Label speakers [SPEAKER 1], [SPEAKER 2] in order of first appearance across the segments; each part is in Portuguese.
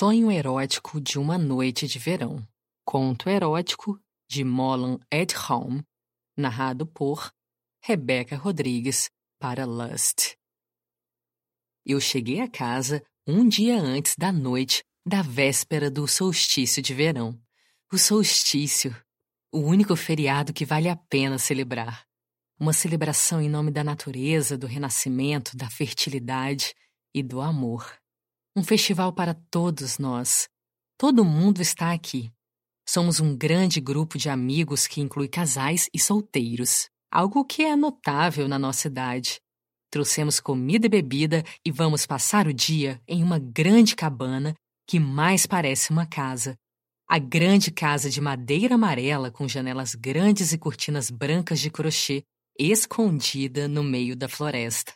[SPEAKER 1] Sonho erótico de uma noite de verão. Conto erótico de Molan Edholm, narrado por Rebeca Rodrigues para Lust. Eu cheguei a casa um dia antes da noite da véspera do solstício de verão. O solstício, o único feriado que vale a pena celebrar. Uma celebração em nome da natureza, do renascimento, da fertilidade e do amor. Um festival para todos nós. Todo mundo está aqui. Somos um grande grupo de amigos que inclui casais e solteiros. Algo que é notável na nossa idade. Trouxemos comida e bebida e vamos passar o dia em uma grande cabana que mais parece uma casa. A grande casa de madeira amarela com janelas grandes e cortinas brancas de crochê, escondida no meio da floresta.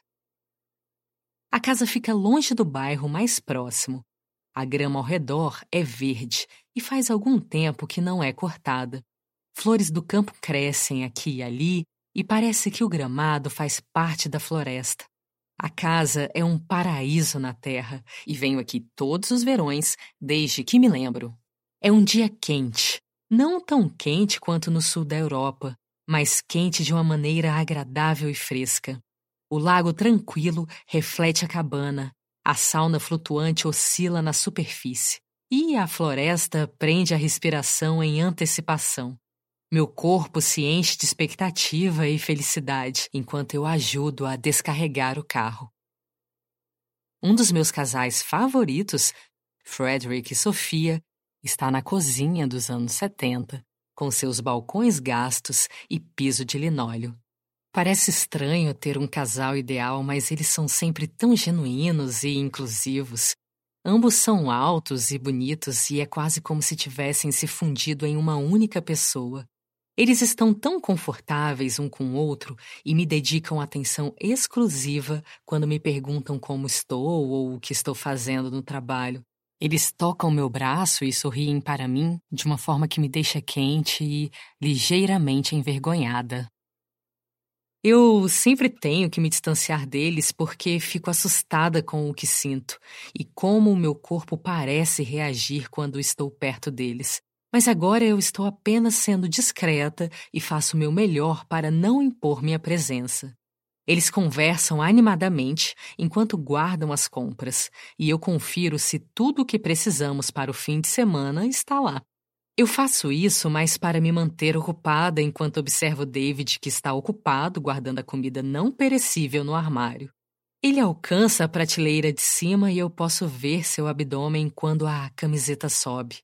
[SPEAKER 1] A casa fica longe do bairro mais próximo. A grama ao redor é verde e faz algum tempo que não é cortada. Flores do campo crescem aqui e ali e parece que o gramado faz parte da floresta. A casa é um paraíso na terra e venho aqui todos os verões desde que me lembro. É um dia quente, não tão quente quanto no sul da Europa, mas quente de uma maneira agradável e fresca. O lago tranquilo reflete a cabana, a sauna flutuante oscila na superfície e a floresta prende a respiração em antecipação. Meu corpo se enche de expectativa e felicidade enquanto eu ajudo a descarregar o carro. Um dos meus casais favoritos, Frederick e Sophia, está na cozinha dos anos 70, com seus balcões gastos e piso de linóleo. Parece estranho ter um casal ideal, mas eles são sempre tão genuínos e inclusivos. Ambos são altos e bonitos e é quase como se tivessem se fundido em uma única pessoa. Eles estão tão confortáveis um com o outro e me dedicam atenção exclusiva quando me perguntam como estou ou o que estou fazendo no trabalho. Eles tocam meu braço e sorriem para mim de uma forma que me deixa quente e ligeiramente envergonhada. Eu sempre tenho que me distanciar deles porque fico assustada com o que sinto e como o meu corpo parece reagir quando estou perto deles. Mas agora eu estou apenas sendo discreta e faço o meu melhor para não impor minha presença. Eles conversam animadamente enquanto guardam as compras e eu confiro se tudo o que precisamos para o fim de semana está lá. Eu faço isso mais para me manter ocupada enquanto observo David, que está ocupado guardando a comida não perecível no armário. Ele alcança a prateleira de cima e eu posso ver seu abdômen quando a camiseta sobe.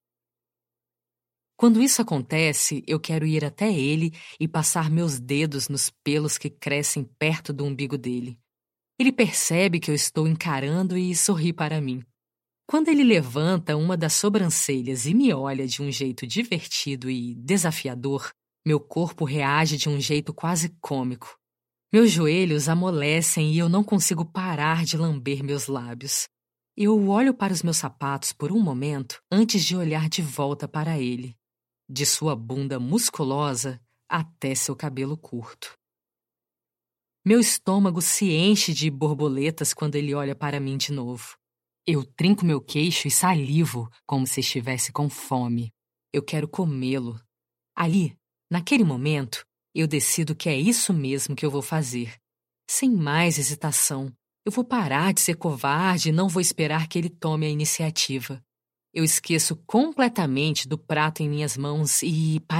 [SPEAKER 1] Quando isso acontece, eu quero ir até ele e passar meus dedos nos pelos que crescem perto do umbigo dele. Ele percebe que eu estou encarando e sorri para mim. Quando ele levanta uma das sobrancelhas e me olha de um jeito divertido e desafiador, meu corpo reage de um jeito quase cômico. Meus joelhos amolecem e eu não consigo parar de lamber meus lábios. Eu olho para os meus sapatos por um momento antes de olhar de volta para ele, de sua bunda musculosa até seu cabelo curto. Meu estômago se enche de borboletas quando ele olha para mim de novo. Eu trinco meu queixo e salivo como se estivesse com fome. Eu quero comê-lo. Ali, naquele momento, eu decido que é isso mesmo que eu vou fazer. Sem mais hesitação. Eu vou parar de ser covarde e não vou esperar que ele tome a iniciativa. Eu esqueço completamente do prato em minhas mãos e,